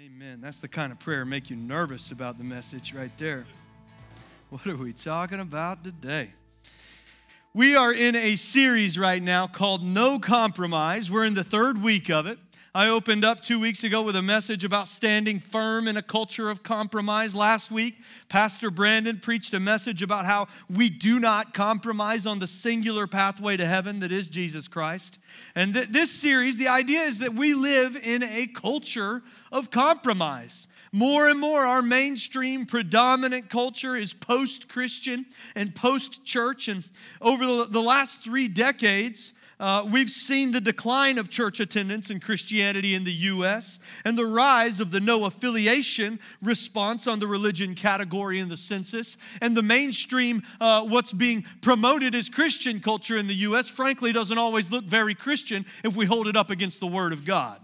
Amen. That's the kind of prayer make you nervous about the message right there. What are we talking about today? We are in a series right now called No Compromise. We're in the third week of it. I opened up 2 weeks ago with a message about standing firm in a culture of compromise. Last week, Pastor Brandon preached a message about how we do not compromise on the singular pathway to heaven that is Jesus Christ. And this series, the idea is that we live in a culture of compromise. More and more, our mainstream predominant culture is post-Christian and post-church. And over the last 3 decades, we've seen the decline of church attendance and Christianity in the U.S. and the rise of the no affiliation response on the religion category in the census. And the mainstream, what's being promoted as Christian culture in the U.S., frankly, doesn't always look very Christian if we hold it up against the Word of God.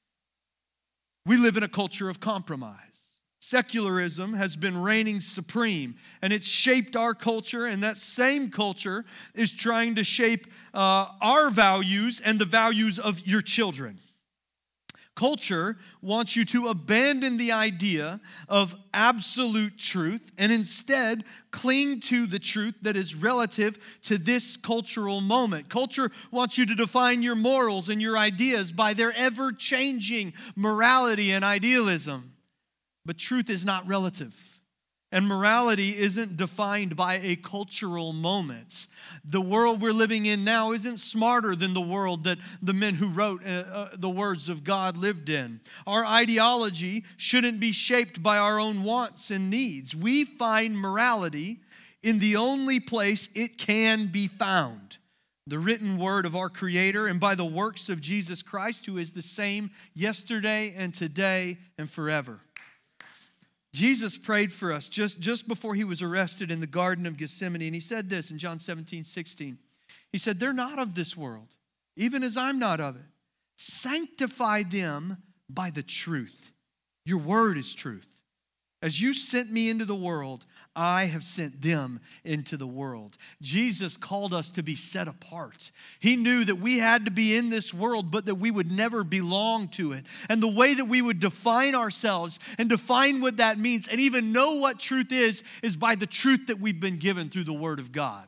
We live in a culture of compromise. Secularism has been reigning supreme, and it's shaped our culture, and that same culture is trying to shape our values and the values of your children. Culture wants you to abandon the idea of absolute truth and instead cling to the truth that is relative to this cultural moment. Culture wants you to define your morals and your ideas by their ever-changing morality and idealism. But truth is not relative. And morality isn't defined by a cultural moment. The world we're living in now isn't smarter than the world that the men who wrote the words of God lived in. Our ideology shouldn't be shaped by our own wants and needs. We find morality in the only place it can be found, the written word of our Creator, and by the works of Jesus Christ, who is the same yesterday and today and forever. Jesus prayed for us just before he was arrested in the Garden of Gethsemane, and he said this in John 17:16. He said, "They're not of this world, even as I'm not of it. Sanctify them by the truth. Your word is truth. As you sent me into the world, I have sent them into the world." Jesus called us to be set apart. He knew that we had to be in this world, but that we would never belong to it. And the way that we would define ourselves and define what that means and even know what truth is by the truth that we've been given through the Word of God.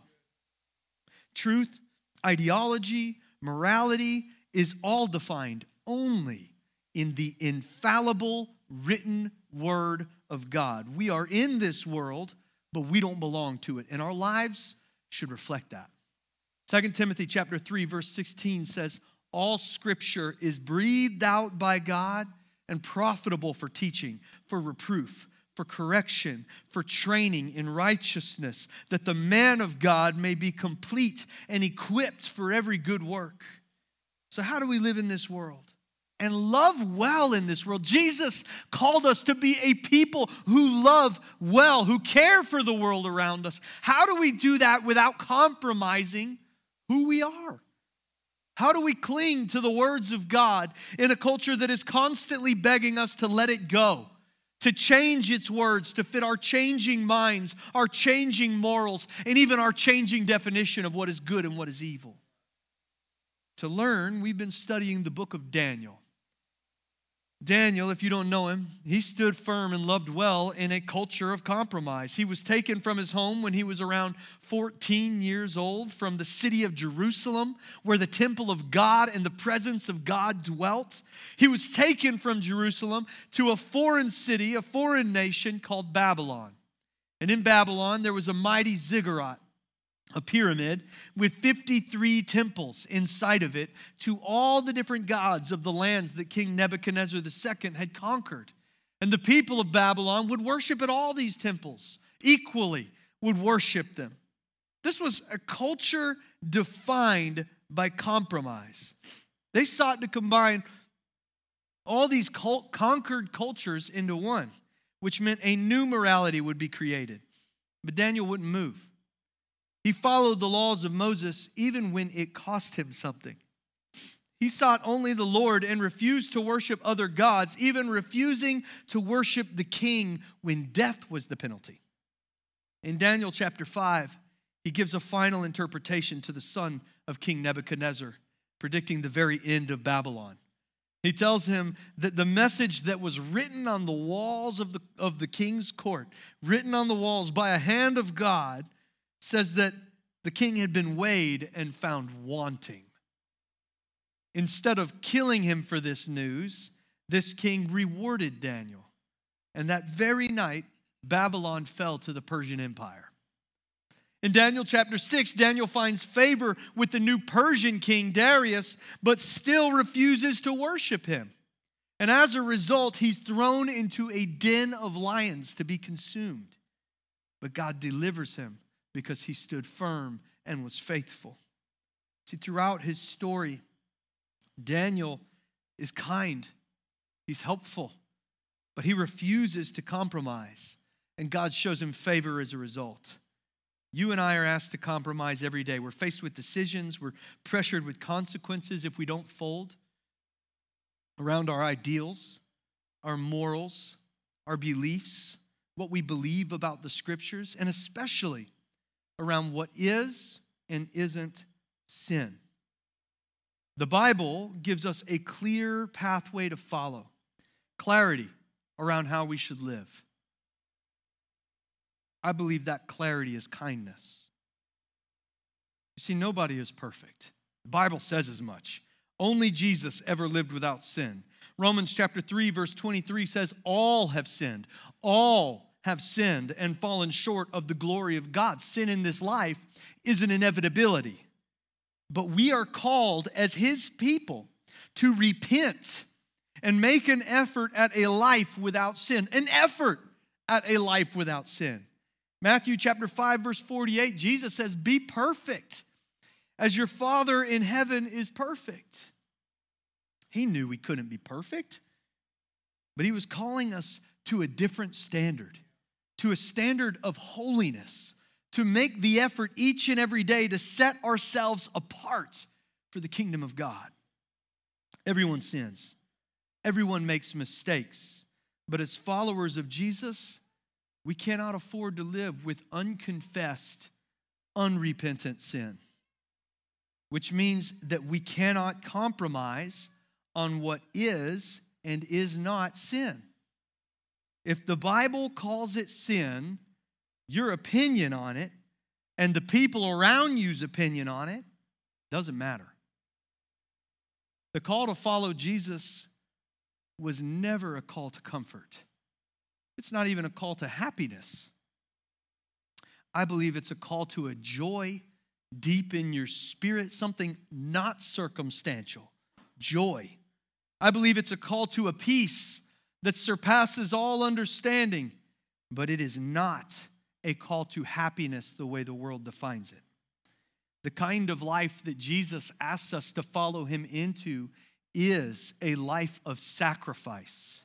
Truth, ideology, morality is all defined only in the infallible written Word of God. We are in this world, but we don't belong to it. And our lives should reflect that. 2 Timothy chapter 3, verse 16 says, "All scripture is breathed out by God and profitable for teaching, for reproof, for correction, for training in righteousness, that the man of God may be complete and equipped for every good work." So how do we live in this world and love well in this world? Jesus called us to be a people who love well, who care for the world around us. How do we do that without compromising who we are? How do we cling to the words of God in a culture that is constantly begging us to let it go, to change its words, to fit our changing minds, our changing morals, and even our changing definition of what is good and what is evil? To learn, we've been studying the book of Daniel. Daniel, if you don't know him, he stood firm and loved well in a culture of compromise. He was taken from his home when he was around 14 years old, from the city of Jerusalem, where the temple of God and the presence of God dwelt. He was taken from Jerusalem to a foreign city, a foreign nation called Babylon. And in Babylon, there was a mighty ziggurat, a pyramid with 53 temples inside of it to all the different gods of the lands that King Nebuchadnezzar II had conquered. And the people of Babylon would worship at all these temples, equally would worship them. This was a culture defined by compromise. They sought to combine all these conquered cultures into one, which meant a new morality would be created. But Daniel wouldn't move. He followed the laws of Moses even when it cost him something. He sought only the Lord and refused to worship other gods, even refusing to worship the king when death was the penalty. In Daniel chapter 5, he gives a final interpretation to the son of King Nebuchadnezzar, predicting the very end of Babylon. He tells him that the message that was written on the walls of the king's court, written on the walls by a hand of God, says that the king had been weighed and found wanting. Instead of killing him for this news, this king rewarded Daniel. And that very night, Babylon fell to the Persian Empire. In Daniel chapter 6, Daniel finds favor with the new Persian king Darius, but still refuses to worship him. And as a result, he's thrown into a den of lions to be consumed. But God delivers him because he stood firm and was faithful. See, throughout his story, Daniel is kind, he's helpful, but he refuses to compromise, and God shows him favor as a result. You and I are asked to compromise every day. We're faced with decisions, we're pressured with consequences if we don't fold around our ideals, our morals, our beliefs, what we believe about the scriptures, and especially around what is and isn't sin. The Bible gives us a clear pathway to follow, clarity around how we should live. I believe that clarity is kindness. You see, nobody is perfect. The Bible says as much. Only Jesus ever lived without sin. Romans chapter 3, verse 23 says, all have sinned. All have sinned and fallen short of the glory of God. Sin in this life is an inevitability. But we are called as his people to repent and make an effort at a life without sin. An effort at a life without sin. Matthew chapter 5, verse 48, Jesus says, be perfect as your Father in heaven is perfect. He knew we couldn't be perfect, but he was calling us to a different standard, to a standard of holiness, to make the effort each and every day to set ourselves apart for the kingdom of God. Everyone sins. Everyone makes mistakes. But as followers of Jesus, we cannot afford to live with unconfessed, unrepentant sin, which means that we cannot compromise on what is and is not sin. If the Bible calls it sin, your opinion on it and the people around you's opinion on it doesn't matter. The call to follow Jesus was never a call to comfort. It's not even a call to happiness. I believe it's a call to a joy deep in your spirit, something not circumstantial, joy. I believe it's a call to a peace that surpasses all understanding, but it is not a call to happiness the way the world defines it. The kind of life that Jesus asks us to follow him into is a life of sacrifice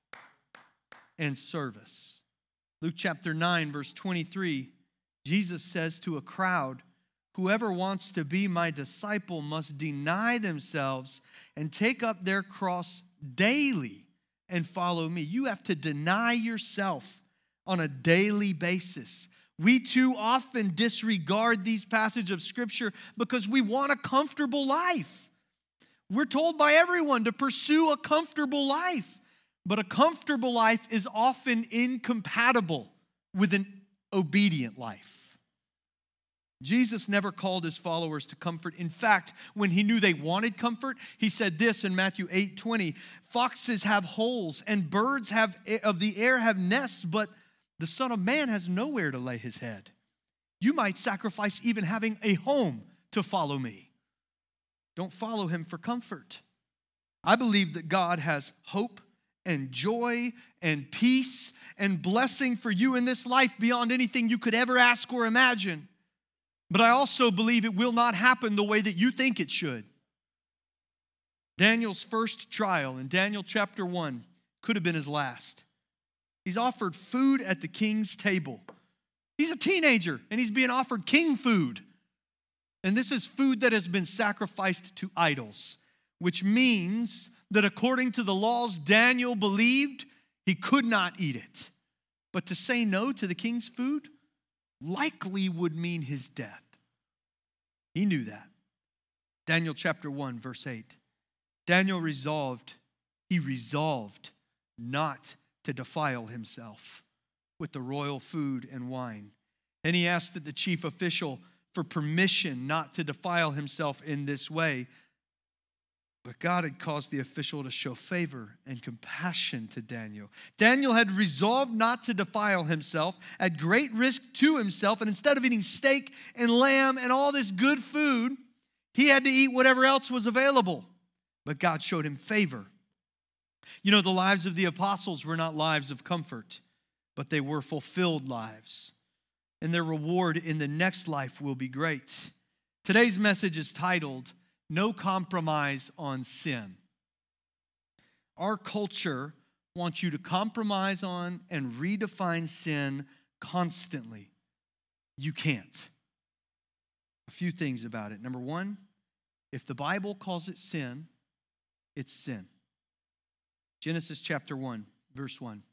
and service. Luke chapter 9, verse 23, Jesus says to a crowd, whoever wants to be my disciple must deny themselves and take up their cross daily and follow me. You have to deny yourself on a daily basis. We too often disregard these passages of Scripture because we want a comfortable life. We're told by everyone to pursue a comfortable life, but a comfortable life is often incompatible with an obedient life. Jesus never called his followers to comfort. In fact, when he knew they wanted comfort, he said this in Matthew 8:20, foxes have holes and birds of the air have nests, but the Son of Man has nowhere to lay his head. You might sacrifice even having a home to follow me. Don't follow him for comfort. I believe that God has hope and joy and peace and blessing for you in this life beyond anything you could ever ask or imagine. But I also believe it will not happen the way that you think it should. Daniel's first trial in Daniel chapter 1 could have been his last. He's offered food at the king's table. He's a teenager and he's being offered king food. And this is food that has been sacrificed to idols, which means that according to the laws Daniel believed, he could not eat it. But to say no to the king's food likely would mean his death. He knew that. Daniel chapter 1, verse 8. Daniel resolved he resolved not to defile himself with the royal food and wine. And he asked that the chief official for permission not to defile himself in this way. But God had caused the official to show favor and compassion to Daniel. Daniel had resolved not to defile himself at great risk to himself. And instead of eating steak and lamb and all this good food, he had to eat whatever else was available. But God showed him favor. You know, the lives of the apostles were not lives of comfort, but they were fulfilled lives. And their reward in the next life will be great. Today's message is titled, No Compromise on Sin. Our culture wants you to compromise on and redefine sin constantly. You can't. A few things about it. Number one, if the Bible calls it sin, it's sin. Genesis chapter 1, verse 1.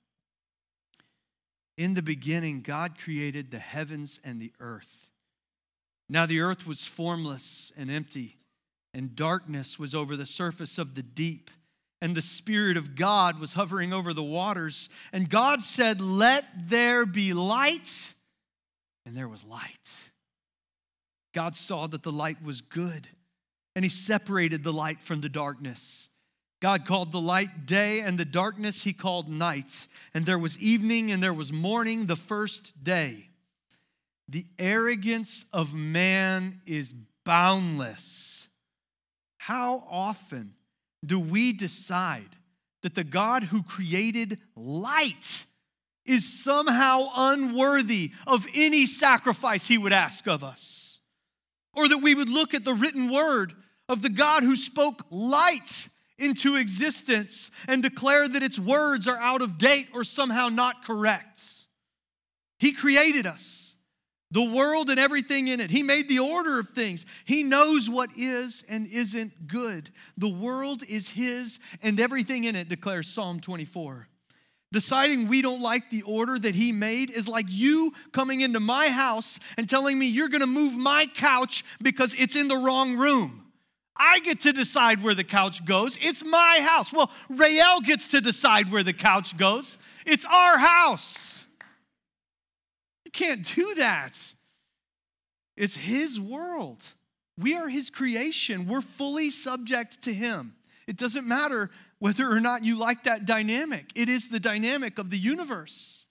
In the beginning, God created the heavens and the earth. Now the earth was formless and empty, and darkness was over the surface of the deep, and the Spirit of God was hovering over the waters. And God said, "Let there be light," and there was light. God saw that the light was good, and he separated the light from the darkness. God called the light day, and the darkness he called night. And there was evening and there was morning the first day. The arrogance of man is boundless. How often do we decide that the God who created light is somehow unworthy of any sacrifice he would ask of us? Or that we would look at the written word of the God who spoke light into existence and declare that its words are out of date or somehow not correct. He created us, the world and everything in it. He made the order of things. He knows what is and isn't good. The world is his and everything in it, declares Psalm 24. Deciding we don't like the order that he made is like you coming into my house and telling me you're going to move my couch because it's in the wrong room. I get to decide where the couch goes. It's my house. Well, Rael gets to decide where the couch goes. It's our house. You can't do that. It's his world. We are his creation. We're fully subject to him. It doesn't matter whether or not you like that dynamic. It is the dynamic of the universe.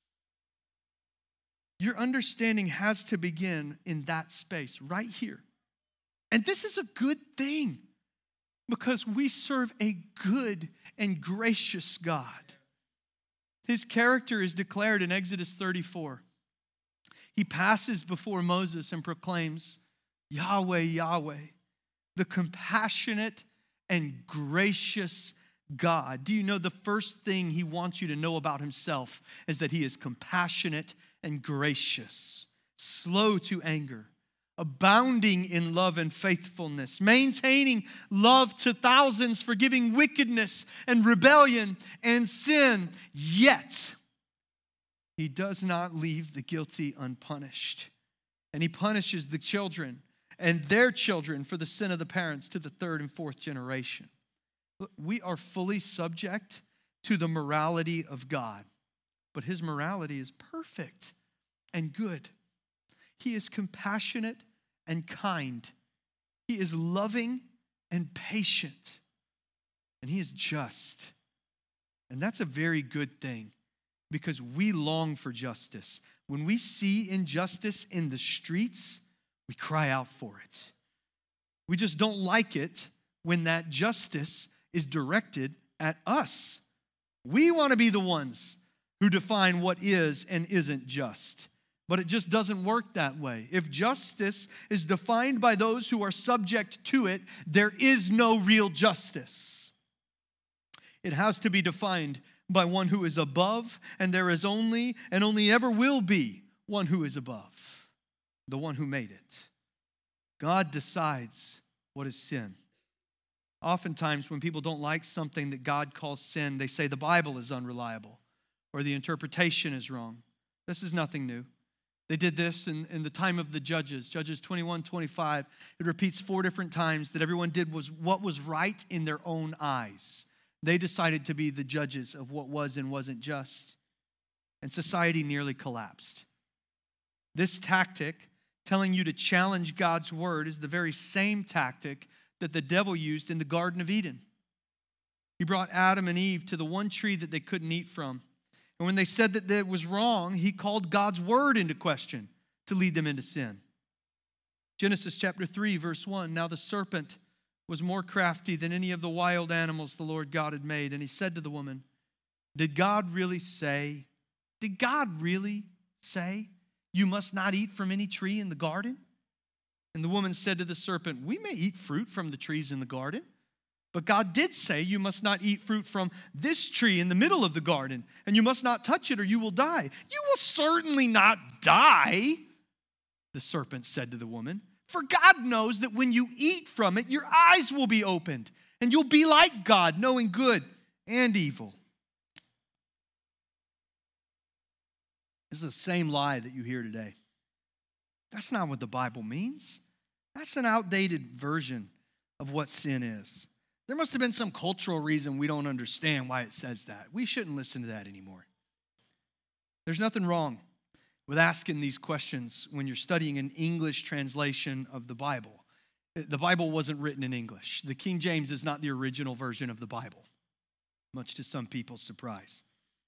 Your understanding has to begin in that space, right here. And this is a good thing because we serve a good and gracious God. His character is declared in Exodus 34. He passes before Moses and proclaims, Yahweh, Yahweh, the compassionate and gracious God. Do you know the first thing he wants you to know about himself is that he is compassionate and gracious, slow to anger, abounding in love and faithfulness, maintaining love to thousands, forgiving wickedness and rebellion and sin. Yet, he does not leave the guilty unpunished. And he punishes the children and their children for the sin of the parents to the third and fourth generation. We are fully subject to the morality of God, but his morality is perfect and good. He is compassionate and kind. He is loving and patient. And he is just. And that's a very good thing because we long for justice. When we see injustice in the streets, we cry out for it. We just don't like it when that justice is directed at us. We want to be the ones who define what is and isn't just. But it just doesn't work that way. If justice is defined by those who are subject to it, there is no real justice. It has to be defined by one who is above, and there is only and only ever will be one who is above, the one who made it. God decides what is sin. Oftentimes, when people don't like something that God calls sin, they say the Bible is unreliable or the interpretation is wrong. This is nothing new. They did this in the time of the Judges. Judges 21-25. It repeats 4 different times that everyone did was what was right in their own eyes. They decided to be the judges of what was and wasn't just, and society nearly collapsed. This tactic, telling you to challenge God's word, is the very same tactic that the devil used in the Garden of Eden. He brought Adam and Eve to the one tree that they couldn't eat from. And when they said that it was wrong, he called God's word into question to lead them into sin. Genesis chapter 3, verse 1, now the serpent was more crafty than any of the wild animals the Lord God had made. And he said to the woman, did God really say, you must not eat from any tree in the garden? And the woman said to the serpent, we may eat fruit from the trees in the garden, but God did say you must not eat fruit from this tree in the middle of the garden, and you must not touch it or you will die. You will certainly not die, the serpent said to the woman, for God knows that when you eat from it, your eyes will be opened, and you'll be like God, knowing good and evil. This is the same lie that you hear today. That's not what the Bible means. That's an outdated version of what sin is. There must have been some cultural reason we don't understand why it says that. We shouldn't listen to that anymore. There's nothing wrong with asking these questions when you're studying an English translation of the Bible. The Bible wasn't written in English. The King James is not the original version of the Bible, much to some people's surprise.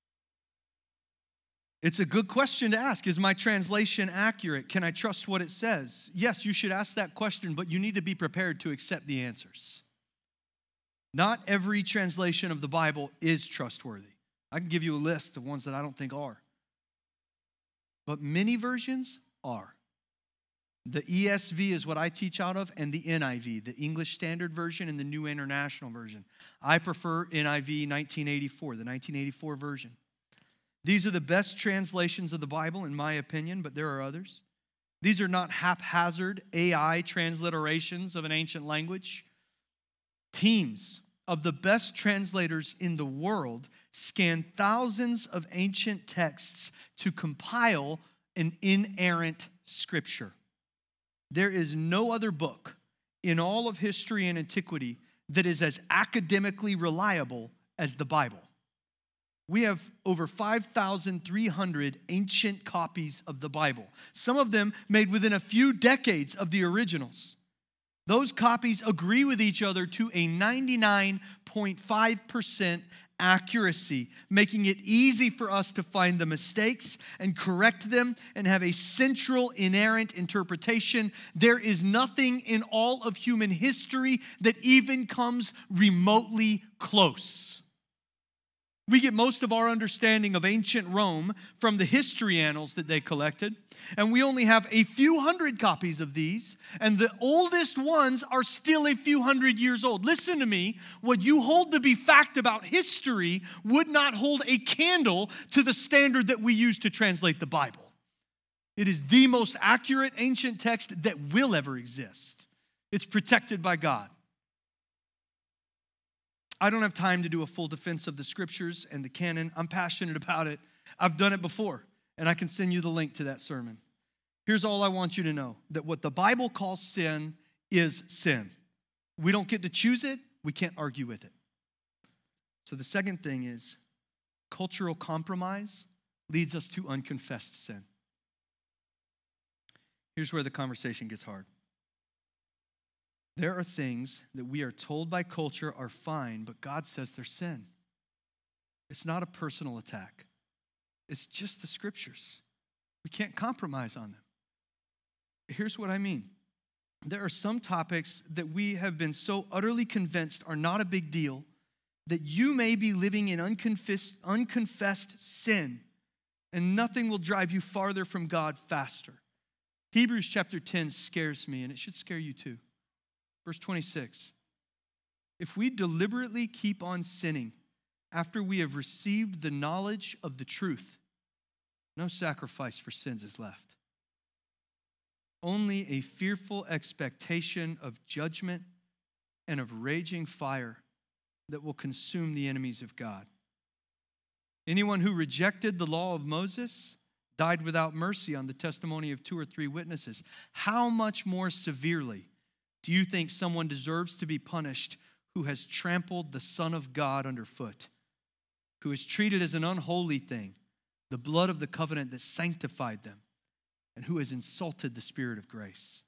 It's a good question to ask. Is my translation accurate? Can I trust what it says? Yes, you should ask that question, but you need to be prepared to accept the answers. Not every translation of the Bible is trustworthy. I can give you a list of ones that I don't think are. But many versions are. The ESV is what I teach out of, and the NIV, the English Standard Version and the New International Version. I prefer NIV 1984, the 1984 version. These are the best translations of the Bible, in my opinion, but there are others. These are not haphazard AI transliterations of an ancient language. Teams of the best translators in the world scan thousands of ancient texts to compile an inerrant scripture. There is no other book in all of history and antiquity that is as academically reliable as the Bible. We have over 5,300 ancient copies of the Bible, some of them made within a few decades of the originals. Those copies agree with each other to a 99.5% accuracy, making it easy for us to find the mistakes and correct them and have a central inerrant interpretation. There is nothing in all of human history that even comes remotely close. We get most of our understanding of ancient Rome from the history annals that they collected, and we only have a few hundred copies of these, and the oldest ones are still a few hundred years old. Listen to me, what you hold to be fact about history would not hold a candle to the standard that we use to translate the Bible. It is the most accurate ancient text that will ever exist. It's protected by God. I don't have time to do a full defense of the scriptures and the canon. I'm passionate about it. I've done it before, and I can send you the link to that sermon. Here's all I want you to know, that what the Bible calls sin is sin. We don't get to choose it. We can't argue with it. So the second thing is cultural compromise leads us to unconfessed sin. Here's where the conversation gets hard. There are things that we are told by culture are fine, but God says they're sin. It's not a personal attack. It's just the scriptures. We can't compromise on them. Here's what I mean. There are some topics that we have been so utterly convinced are not a big deal that you may be living in unconfessed sin, and nothing will drive you farther from God faster. Hebrews chapter 10 scares me, and it should scare you too. Verse 26, if we deliberately keep on sinning after we have received the knowledge of the truth, no sacrifice for sins is left. Only a fearful expectation of judgment and of raging fire that will consume the enemies of God. Anyone who rejected the law of Moses died without mercy on the testimony of 2 or 3 witnesses. How much more severely do you think someone deserves to be punished who has trampled the Son of God underfoot, who has treated as an unholy thing the blood of the covenant that sanctified them, and who has insulted the Spirit of grace.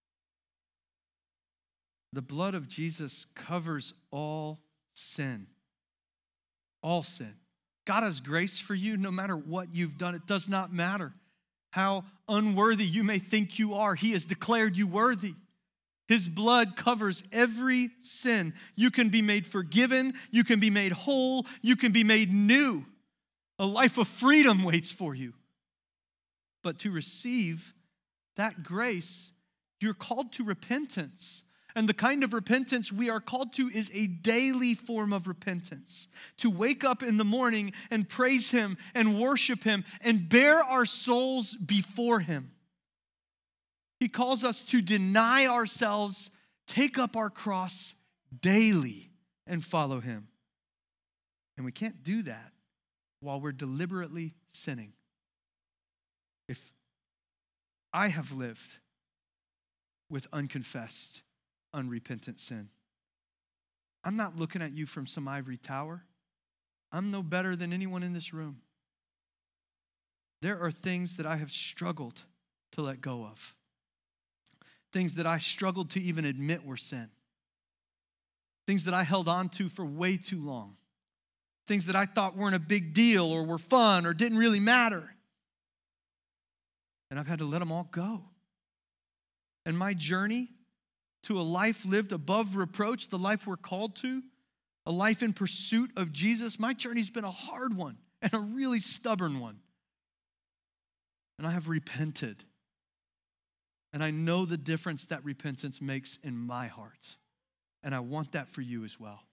The blood of Jesus covers all sin. All sin. God has grace for you no matter what you've done. It does not matter how unworthy you may think you are. He has declared you worthy. His blood covers every sin. You can be made forgiven. You can be made whole. You can be made new. A life of freedom waits for you. But to receive that grace, you're called to repentance. And the kind of repentance we are called to is a daily form of repentance. To wake up in the morning and praise Him and worship Him and bear our souls before Him. He calls us to deny ourselves, take up our cross daily, and follow Him. And we can't do that while we're deliberately sinning. If I have lived with unconfessed, unrepentant sin, I'm not looking at you from some ivory tower. I'm no better than anyone in this room. There are things that I have struggled to let go of. Things that I struggled to even admit were sin. Things that I held on to for way too long. Things that I thought weren't a big deal or were fun or didn't really matter. And I've had to let them all go. And my journey to a life lived above reproach, the life we're called to, a life in pursuit of Jesus, my journey's been a hard one and a really stubborn one. And I have repented. And I know the difference that repentance makes in my heart. And I want that for you as well.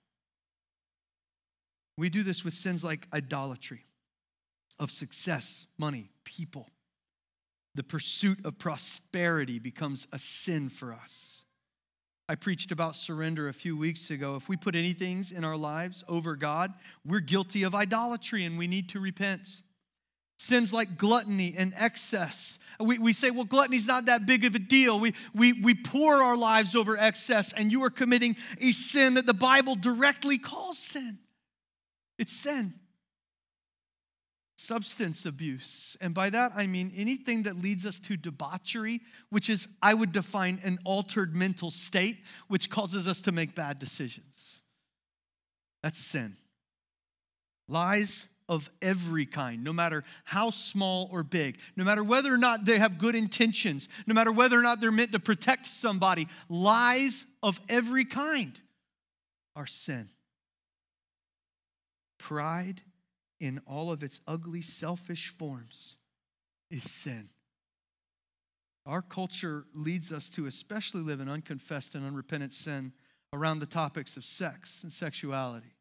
We do this with sins like idolatry, of success, money, people. The pursuit of prosperity becomes a sin for us. I preached about surrender a few weeks ago. If we put anything in our lives over God, we're guilty of idolatry and we need to repent. Sins like gluttony and excess. We say, well, gluttony's not that big of a deal. We pour our lives over excess, and you are committing a sin that the Bible directly calls sin. It's sin. Substance abuse. And by that, I mean anything that leads us to debauchery, which is, I would define, an altered mental state, which causes us to make bad decisions. That's sin. Lies of every kind, no matter how small or big, no matter whether or not they have good intentions, no matter whether or not they're meant to protect somebody, lies of every kind are sin. Pride in all of its ugly, selfish forms is sin. Our culture leads us to especially live in unconfessed and unrepentant sin around the topics of sex and sexuality.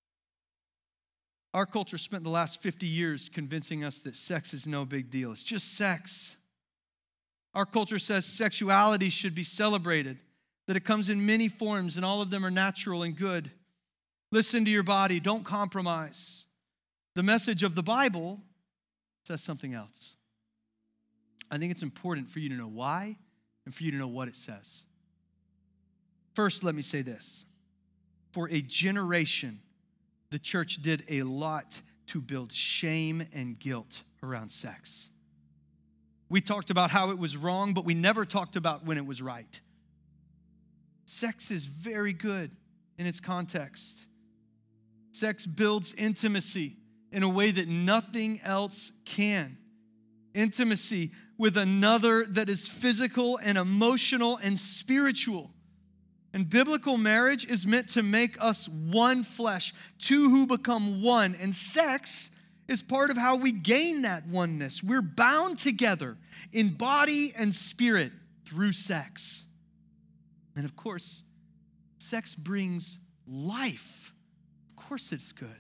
Our culture spent the last 50 years convincing us that sex is no big deal. It's just sex. Our culture says sexuality should be celebrated, that it comes in many forms and all of them are natural and good. Listen to your body. Don't compromise. The message of the Bible says something else. I think it's important for you to know why and for you to know what it says. First, let me say this. For a generation, the church did a lot to build shame and guilt around sex. We talked about how it was wrong, but we never talked about when it was right. Sex is very good in its context. Sex builds intimacy in a way that nothing else can. Intimacy with another that is physical and emotional and spiritual. And biblical marriage is meant to make us one flesh, two who become one. And sex is part of how we gain that oneness. We're bound together in body and spirit through sex. And of course, sex brings life. Of course it's good.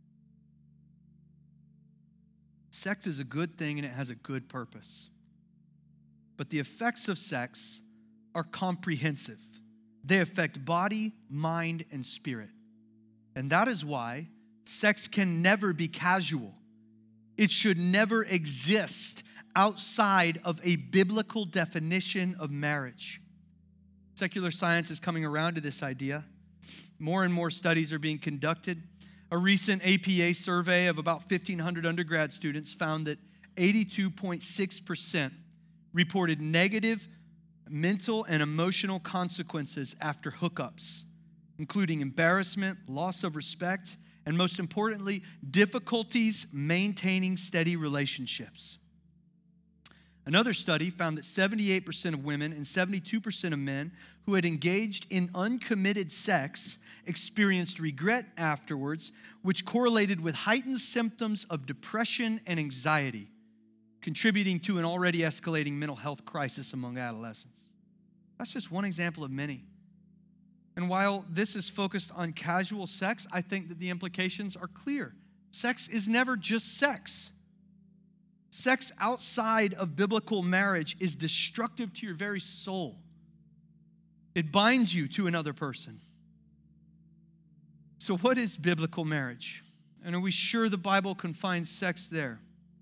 Sex is a good thing and it has a good purpose. But the effects of sex are comprehensive. They affect body, mind, and spirit. And that is why sex can never be casual. It should never exist outside of a biblical definition of marriage. Secular science is coming around to this idea. More and more studies are being conducted. A recent APA survey of about 1,500 undergrad students found that 82.6% reported negative mental and emotional consequences after hookups, including embarrassment, loss of respect, and most importantly, difficulties maintaining steady relationships. Another study found that 78% of women and 72% of men who had engaged in uncommitted sex experienced regret afterwards, which correlated with heightened symptoms of depression and anxiety, contributing to an already escalating mental health crisis among adolescents. That's just one example of many. And while this is focused on casual sex, I think that the implications are clear. Sex is never just sex. Sex outside of biblical marriage is destructive to your very soul. It binds you to another person. So what is biblical marriage? And are we sure the Bible confines sex there?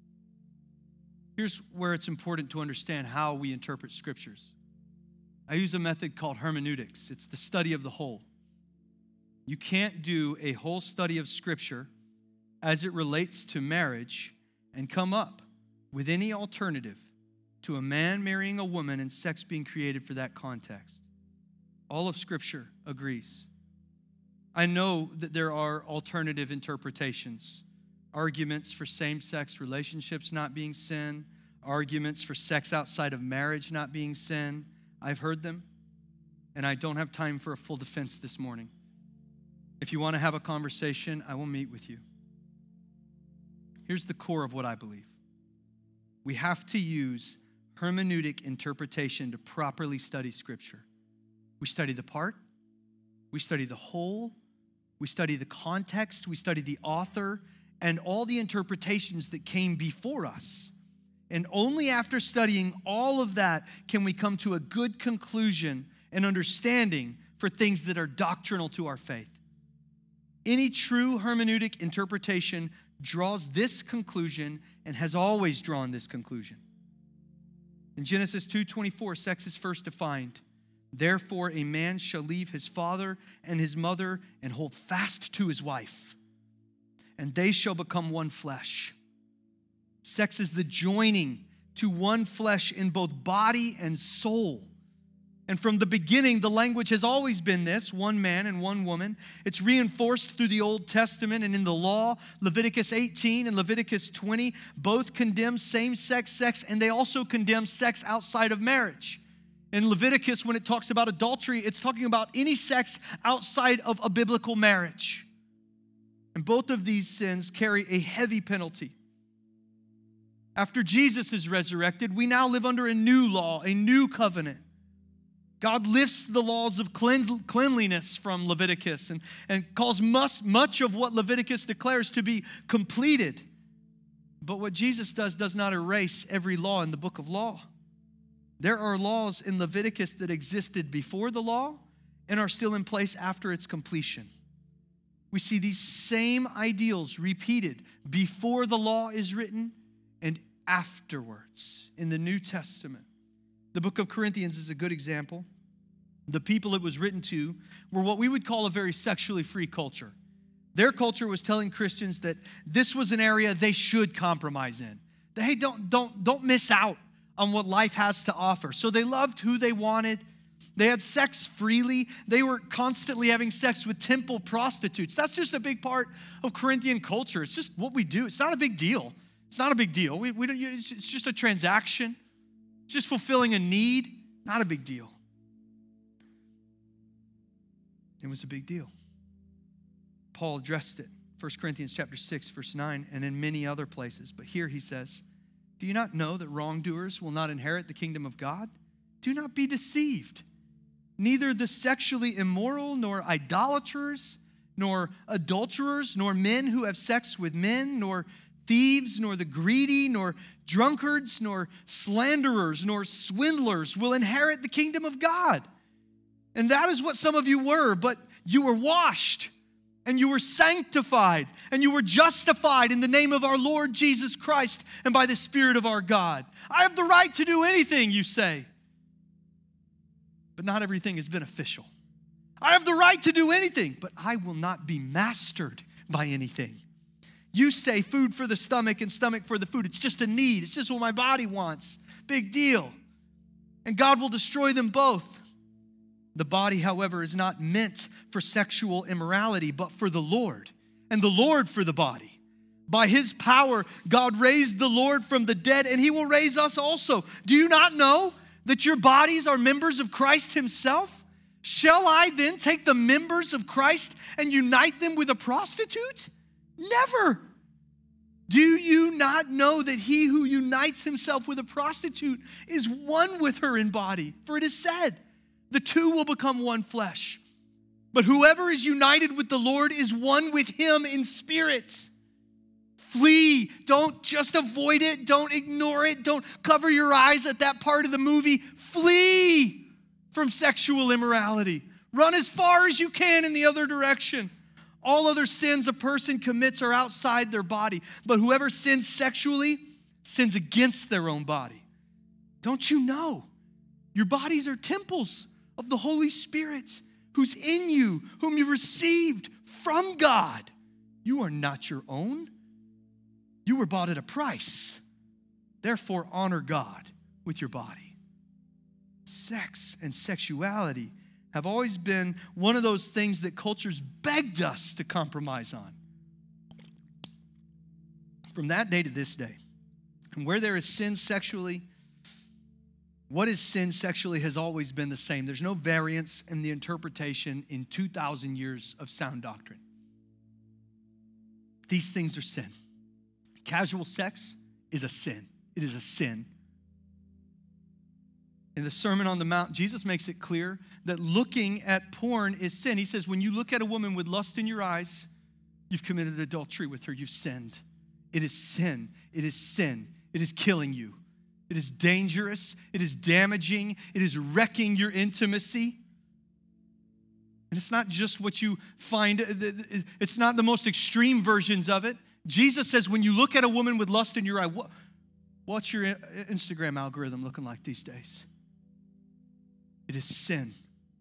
Here's where it's important to understand how we interpret scriptures. I use a method called hermeneutics. It's the study of the whole. You can't do a whole study of scripture as it relates to marriage and come up with any alternative to a man marrying a woman and sex being created for that context. All of scripture agrees. I know that there are alternative interpretations, arguments for same-sex relationships not being sin, arguments for sex outside of marriage not being sin. I've heard them, and I don't have time for a full defense this morning. If you want to have a conversation, I will meet with you. Here's the core of what I believe. We have to use hermeneutic interpretation to properly study Scripture. We study the part, we study the whole, we study the context, we study the author, and all the interpretations that came before us. And only after studying all of that can we come to a good conclusion and understanding for things that are doctrinal to our faith. Any true hermeneutic interpretation draws this conclusion and has always drawn this conclusion. In Genesis 2:24, sex is first defined. Therefore, a man shall leave his father and his mother and hold fast to his wife, and they shall become one flesh. Sex is the joining to one flesh in both body and soul. And from the beginning, the language has always been this, one man and one woman. It's reinforced through the Old Testament and in the law. Leviticus 18 and Leviticus 20 both condemn same-sex sex, and they also condemn sex outside of marriage. In Leviticus, when it talks about adultery, it's talking about any sex outside of a biblical marriage. And both of these sins carry a heavy penalty. After Jesus is resurrected, we now live under a new law, a new covenant. God lifts the laws of cleanliness from Leviticus and calls much of what Leviticus declares to be completed. But what Jesus does not erase every law in the book of law. There are laws in Leviticus that existed before the law and are still in place after its completion. We see these same ideals repeated before the law is written and afterwards in the New Testament. The book of Corinthians is a good example. The people it was written to were what we would call a very sexually free culture. Their culture was telling Christians that this was an area they should compromise in. That, hey, don't miss out on what life has to offer. So they loved who they wanted. They had sex freely. They were constantly having sex with temple prostitutes. That's just a big part of Corinthian culture. It's just what we do. It's not a big deal. It's not a big deal. We don't, it's just a transaction. It's just fulfilling a need. Not a big deal. It was a big deal. Paul addressed it. 1 Corinthians chapter 6, verse 9, and in many other places. But here he says, do you not know that wrongdoers will not inherit the kingdom of God? Do not be deceived. Neither the sexually immoral, nor idolaters, nor adulterers, nor men who have sex with men, nor thieves, nor the greedy, nor drunkards, nor slanderers, nor swindlers will inherit the kingdom of God. And that is what some of you were, but you were washed, and you were sanctified, and you were justified in the name of our Lord Jesus Christ and by the Spirit of our God. I have the right to do anything, you say. But not everything is beneficial. I have the right to do anything, but I will not be mastered by anything. You say food for the stomach and stomach for the food. It's just a need. It's just what my body wants. Big deal. And God will destroy them both. The body, however, is not meant for sexual immorality, but for the Lord, and the Lord for the body. By his power, God raised the Lord from the dead, and he will raise us also. Do you not know that your bodies are members of Christ himself? Shall I then take the members of Christ and unite them with a prostitute? Never. Do you not know that he who unites himself with a prostitute is one with her in body? For it is said, the two will become one flesh. But whoever is united with the Lord is one with him in spirit. Flee. Don't just avoid it. Don't ignore it. Don't cover your eyes at that part of the movie. Flee from sexual immorality. Run as far as you can in the other direction. All other sins a person commits are outside their body. But whoever sins sexually sins against their own body. Don't you know? Your bodies are temples of the Holy Spirit who's in you, whom you received from God. You are not your own. You were bought at a price. Therefore, honor God with your body. Sex and sexuality have always been one of those things that culture's begged us to compromise on. From that day to this day, and where there is sin sexually, what is sin sexually has always been the same. There's no variance in the interpretation in 2,000 years of sound doctrine. These things are sin. Casual sex is a sin. It is a sin. In the Sermon on the Mount, Jesus makes it clear that looking at porn is sin. He says, when you look at a woman with lust in your eyes, you've committed adultery with her. You've sinned. It is sin. It is sin. It is killing you. It is dangerous. It is damaging. It is wrecking your intimacy. And it's not just what you find. It's not the most extreme versions of it. Jesus says, when you look at a woman with lust in your eye, what's your Instagram algorithm looking like these days? It is sin.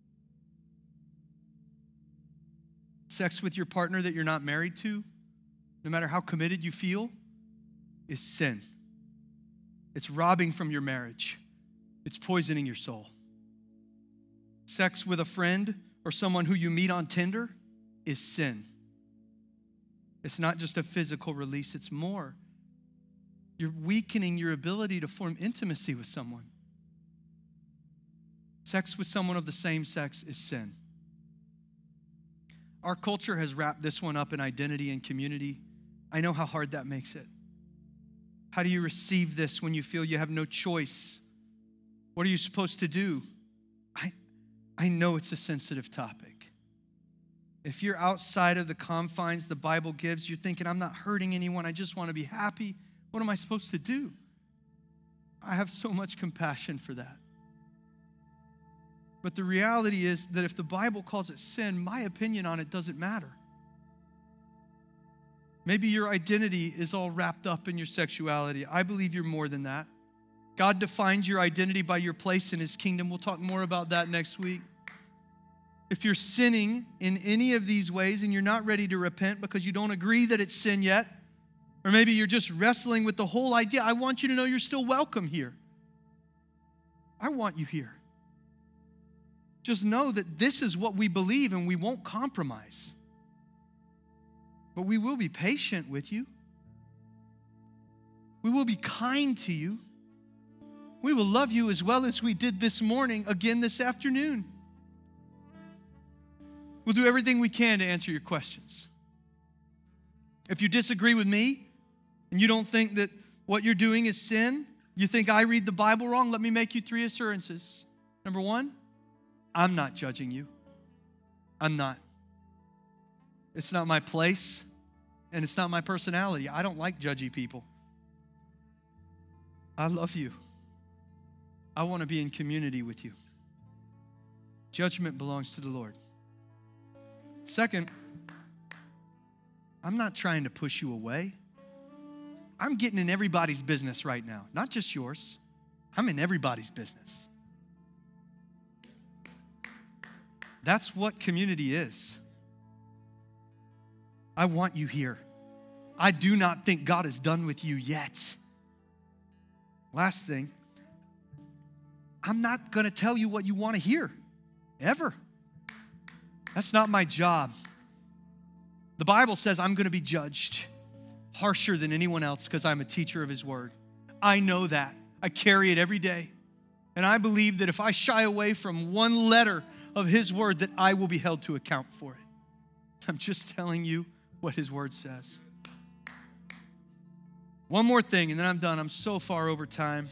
Sex with your partner that you're not married to, no matter how committed you feel, is sin. It's robbing from your marriage. It's poisoning your soul. Sex with a friend or someone who you meet on Tinder is sin. It's not just a physical release, it's more. You're weakening your ability to form intimacy with someone. Sex with someone of the same sex is sin. Our culture has wrapped this one up in identity and community. I know how hard that makes it. How do you receive this when you feel you have no choice? What are you supposed to do? I know it's a sensitive topic. If you're outside of the confines the Bible gives, you're thinking, I'm not hurting anyone, I just want to be happy. What am I supposed to do? I have so much compassion for that. But the reality is that if the Bible calls it sin, my opinion on it doesn't matter. Maybe your identity is all wrapped up in your sexuality. I believe you're more than that. God defines your identity by your place in his kingdom. We'll talk more about that next week. If you're sinning in any of these ways and you're not ready to repent because you don't agree that it's sin yet, or maybe you're just wrestling with the whole idea, I want you to know you're still welcome here. I want you here. Just know that this is what we believe and we won't compromise. But we will be patient with you. We will be kind to you. We will love you as well as we did this morning, again this afternoon. We'll do everything we can to answer your questions. If you disagree with me and you don't think that what you're doing is sin, you think I read the Bible wrong, let me make you 3 assurances. Number 1, I'm not judging you. I'm not. It's not my place, and it's not my personality. I don't like judgy people. I love you. I want to be in community with you. Judgment belongs to the Lord. Second, I'm not trying to push you away. I'm getting in everybody's business right now, not just yours. I'm in everybody's business. That's what community is. I want you here. I do not think God is done with you yet. Last thing, I'm not going to tell you what you want to hear, ever. That's not my job. The Bible says I'm going to be judged harsher than anyone else because I'm a teacher of His Word. I know that. I carry it every day. And I believe that if I shy away from one letter of His Word, that I will be held to account for it. I'm just telling you what His Word says. One more thing, and then I'm done. I'm so far over time.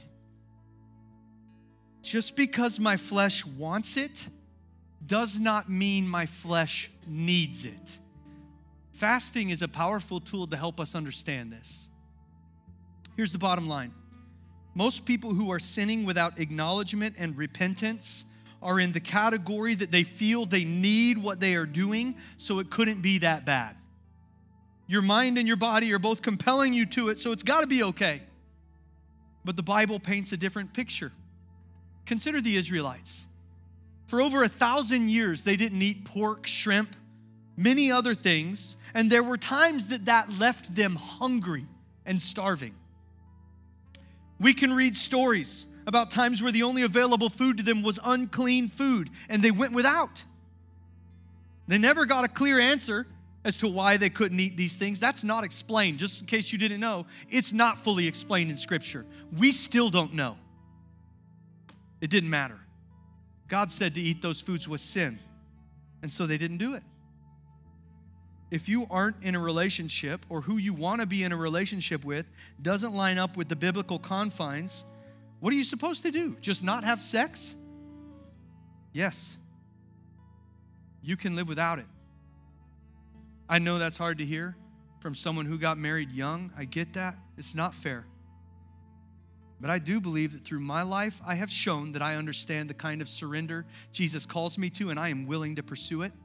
Just because my flesh wants it does not mean my flesh needs it. Fasting is a powerful tool to help us understand this. Here's the bottom line. Most people who are sinning without acknowledgement and repentance are in the category that they feel they need what they are doing, so it couldn't be that bad. Your mind and your body are both compelling you to it, so it's got to be okay. But the Bible paints a different picture. Consider the Israelites. For over 1,000 years, they didn't eat pork, shrimp, many other things, and there were times that left them hungry and starving. We can read stories about times where the only available food to them was unclean food, and they went without. They never got a clear answer as to why they couldn't eat these things. That's not explained. Just in case you didn't know, it's not fully explained in Scripture. We still don't know. It didn't matter. God said to eat those foods was sin, and so they didn't do it. If you aren't in a relationship, or who you want to be in a relationship with doesn't line up with the biblical confines, what are you supposed to do? Just not have sex? Yes. You can live without it. I know that's hard to hear from someone who got married young. I get that. It's not fair. But I do believe that through my life, I have shown that I understand the kind of surrender Jesus calls me to, and I am willing to pursue it.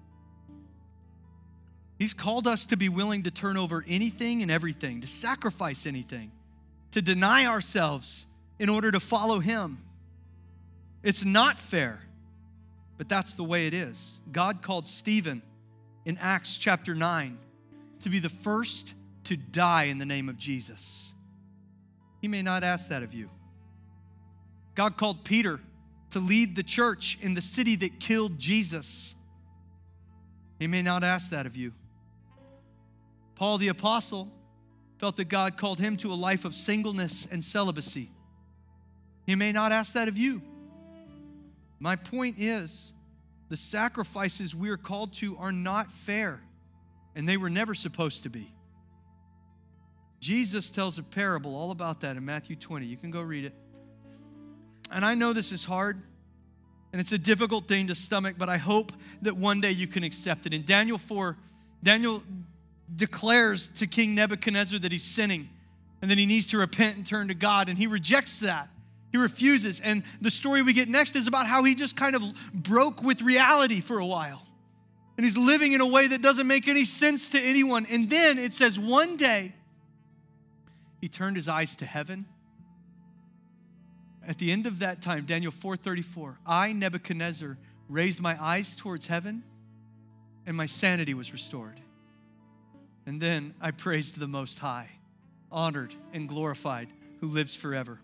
He's called us to be willing to turn over anything and everything, to sacrifice anything, to deny ourselves in order to follow Him. It's not fair, but that's the way it is. God called Stephen in Acts chapter 9 to be the first to die in the name of Jesus. He may not ask that of you. God called Peter to lead the church in the city that killed Jesus. He may not ask that of you. Paul the apostle felt that God called him to a life of singleness and celibacy. He may not ask that of you. My point is, the sacrifices we are called to are not fair, and they were never supposed to be. Jesus tells a parable all about that in Matthew 20. You can go read it. And I know this is hard, and it's a difficult thing to stomach, but I hope that one day you can accept it. In Daniel 4, Daniel declares to King Nebuchadnezzar that he's sinning and that he needs to repent and turn to God, and he rejects that. He refuses. And the story we get next is about how he just kind of broke with reality for a while. And he's living in a way that doesn't make any sense to anyone. And then it says one day he turned his eyes to heaven. At the end of that time, Daniel 4:34, I, Nebuchadnezzar, raised my eyes towards heaven, and my sanity was restored. And then I praised the Most High, honored and glorified, who lives forever.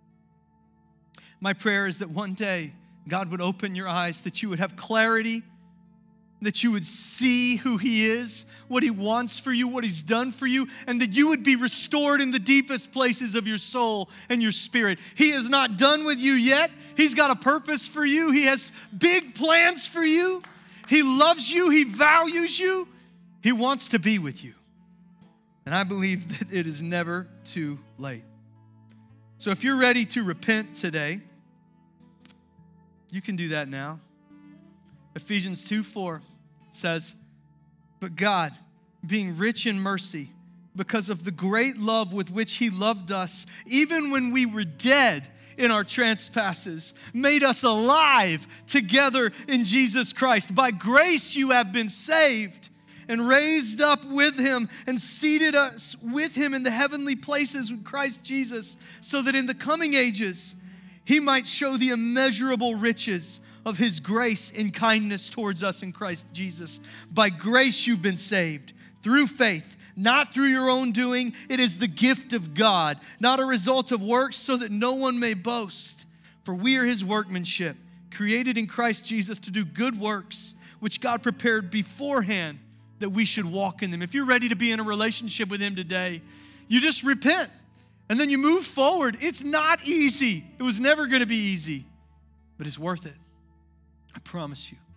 My prayer is that one day God would open your eyes, that you would have clarity, that you would see who He is, what He wants for you, what He's done for you, and that you would be restored in the deepest places of your soul and your spirit. He is not done with you yet. He's got a purpose for you. He has big plans for you. He loves you. He values you. He wants to be with you. And I believe that it is never too late. So if you're ready to repent today, you can do that now. Ephesians 2:4 says, but God, being rich in mercy, because of the great love with which He loved us, even when we were dead in our trespasses, made us alive together in Jesus Christ. By grace you have been saved, and raised up with Him, and seated us with Him in the heavenly places with Christ Jesus, so that in the coming ages He might show the immeasurable riches of his grace and kindness towards us in Christ Jesus. By grace you've been saved through faith, not through your own doing. It is the gift of God, not a result of works, so that no one may boast. For we are his workmanship, created in Christ Jesus to do good works, which God prepared beforehand that we should walk in them. If you're ready to be in a relationship with him today, you just repent and then you move forward. It's not easy. It was never going to be easy, but it's worth it. I promise you.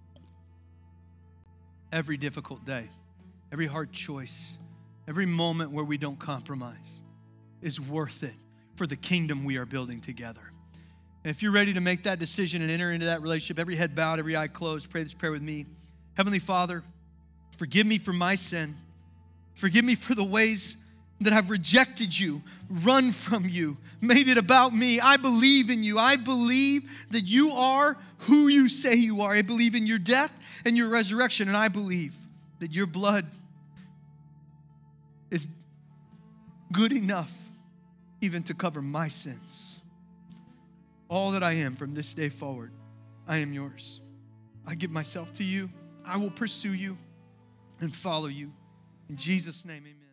Every difficult day, every hard choice, every moment where we don't compromise is worth it for the kingdom we are building together. And if you're ready to make that decision and enter into that relationship, every head bowed, every eye closed, pray this prayer with me. Heavenly Father, forgive me for my sin. Forgive me for the ways that I've rejected you, run from you, made it about me. I believe in you. I believe that you are who you say you are. I believe in your death and your resurrection, and I believe that your blood is good enough even to cover my sins. All that I am from this day forward, I am yours. I give myself to you. I will pursue you and follow you. In Jesus' name, amen.